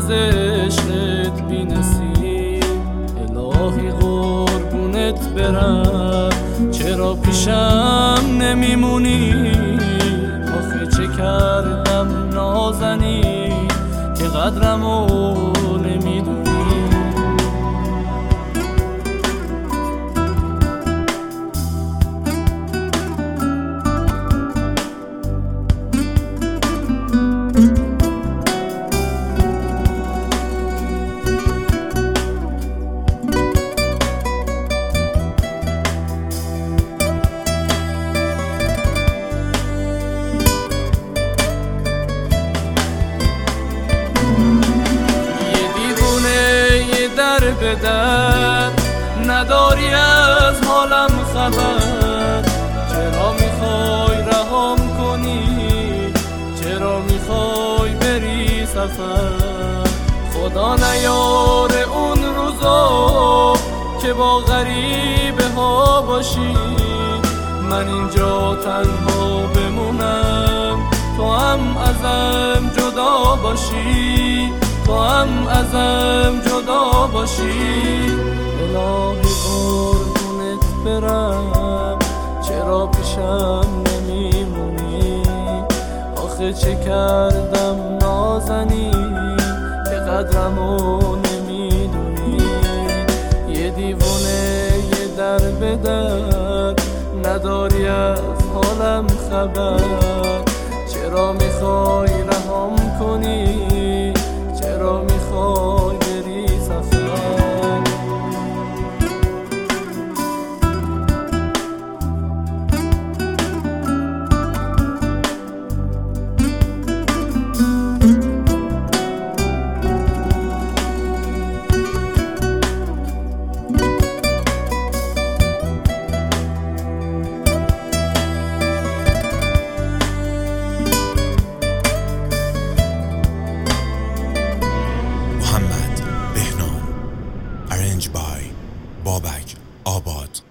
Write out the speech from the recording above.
از عشقت بی نصیب. الهی قربونت برم، چرا پیشم نمیمونی؟ آخه چه کردم نازنی که قدرمو نمیدونی؟ به در نداری از حالم خبر، چرا میخوای رهام کنی؟ چرا میخوای بری سفر؟ خدا نیاره اون روزا که با غریبه ها باشی، من اینجا تنها بمونم، تو هم ازم جدا باشی، تو هم ازم جدا باشی. الهی قربونت برم، چرا پیشم نمیمونی؟ آخه چه کردم نازنی که قدرمو نمیدونی؟ یه دیوونه یه در به در نداری از حالم خبر، چرا میخوای رهام کنی؟ چرا میخوای بری سفر؟ Arranged by Babak Abad.